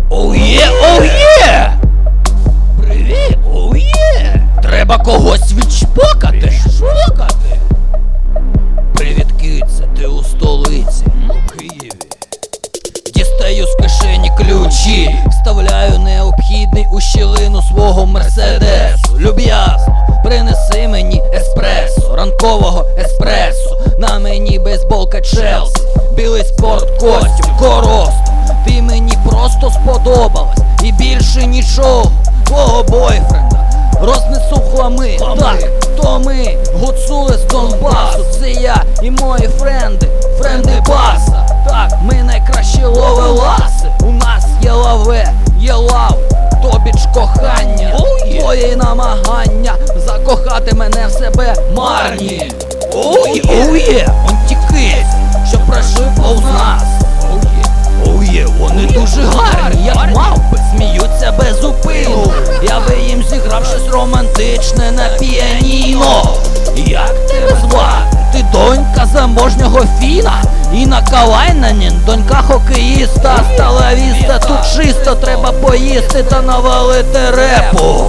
Оу є, оу є! Привіт, оу є! Треба когось відшпокати. Привіт, киця, ти у столиці, у Києві. Дістаю з кишені ключі, вставляю необхідний у щілину свого мерседесу. Люб'язно, принеси мені еспресо, ранкового еспресо. На мені бейсболка Челсі, білий спорткостюм, коростом. Ти мені просто сподобалась і більше нічого. Твого бойфренда рознесу в хлами. Так, то ми гуцули з Донбасу. Це я і мої френди баса. Так, ми найкращі ловеласи. У нас є лаве, є лав, тобіч кохання. Твої намагання закохати мене в себе марні. Оу є, он тікиць, що пройшли повз нас. Оу є, вони дуже гарні, як мавпи, сміються без зупину. Я би їм зіграв щось романтичне на піаніно. Як тебе звати? Ти донька заможнього фіна? Інна Калайненін, донька хокеїста. Сталавіста, тут чисто, треба поїсти та навалити репу.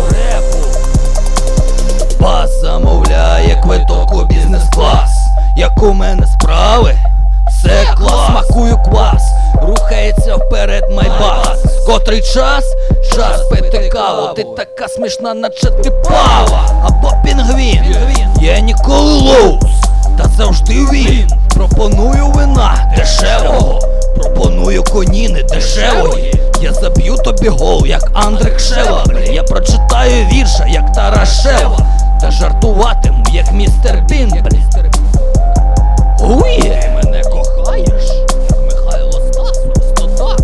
Бас замовляє квиток у бізнес-клас. Як у мене справи? Все клас, смакую квас. Рухається вперед майбас. Котрий час? Час пити каву. Ти така смішна, наче ти пава. Або пінгвін. Я ніколи лоус, та завжди він. Пропоную вина дешевого, пропоную коніни дешевої. Я заб'ю тобі гол, як Андрик Шева. Я прочитаю вірша, як Тарашева. Та жартуватиму, як містер Бін. Ує, ти мене кохаєш, як Михайло Стас, просто так.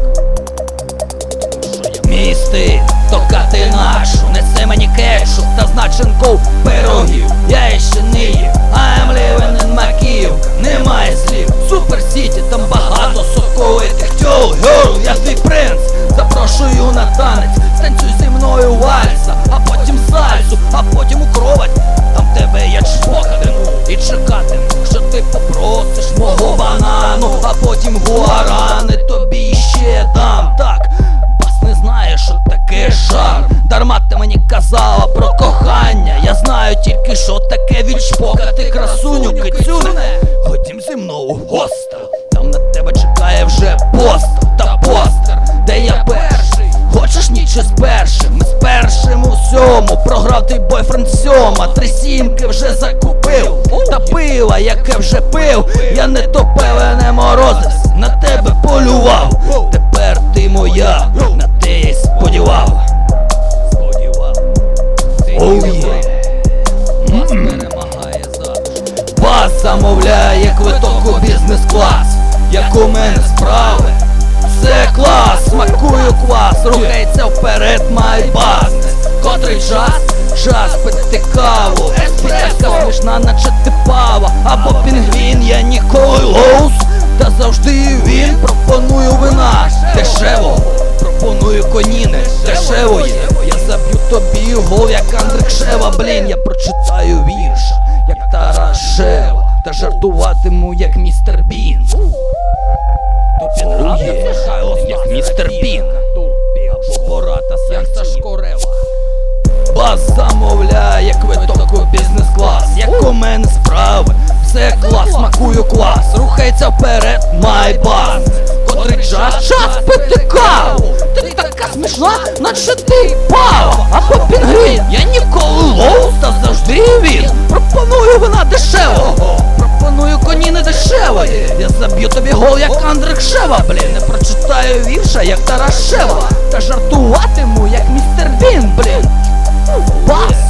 Мій стиль, токати нашу, несе мені кетчуп та з начинков пирогів. Я іще не їв, I'm living in Макіївка, немає слів. Супер Сіті, там багато соковитих тьол. Герл, я твій принц, запрошую на танець. Станцюй зі мною вальса, а потім сальсу, а потім у кровать. Там тебе я чпокатиму і чекатиму, що ти попросиш мого банану. А потім гуарани тобі ще дам. Так, бас не знає, що таке шарм. Дарма ти мені казала про кохання. Я знаю тільки, що таке відшпокати красуню кицюне. Ходім зі мною в гостел, там на тебе чекає вже постел та постер, де я перший. Хочеш ніч із першим? Ми з першим у всьому. Програв твій бойфренд сьома. 3 сімки вже закупив. Та пива, яке вже пив. Я не топив, не морозився, на тебе полював. Тепер ти моя, на те я й сподівав. Оу є. Бас замовляє квиток у бізнес-клас. Як у мене справи? Все клас, смакую квас. Рухається вперед майбас. Котрий час? Час пити каву. Така смішна, наче ти пава. Або пінгвін, я ніколи лоус, та завжди він. Пропоную вина дешевого, пропоную коніни дешевої. Я заб'ю тобі гол, як Андрик Шева. Блін, я прочитаю вірша, як Тарашева. Та жартуватиму, як містер Бін. Тобі нравиться Михайло Стас, як містер Бін. Або Бората серця Шкорева. Бас замовляє квиток у бізнес-клас. Як у мене справи? Все клас, смакую квас. Рухається вперед майбас. Котрий час? Час пити каву. Ти така смішна, наче ти пава. Або пінгвін, я ніколи лоус, та завжди він. Пропоную вина дешевого, пропоную коніни дешевої. Я заб'ю тобі гол, як Андрик Шева. Блін, не прочитаю вірша, як Тарашева. Та жартуватиму, як містер Бін, блін. Бас!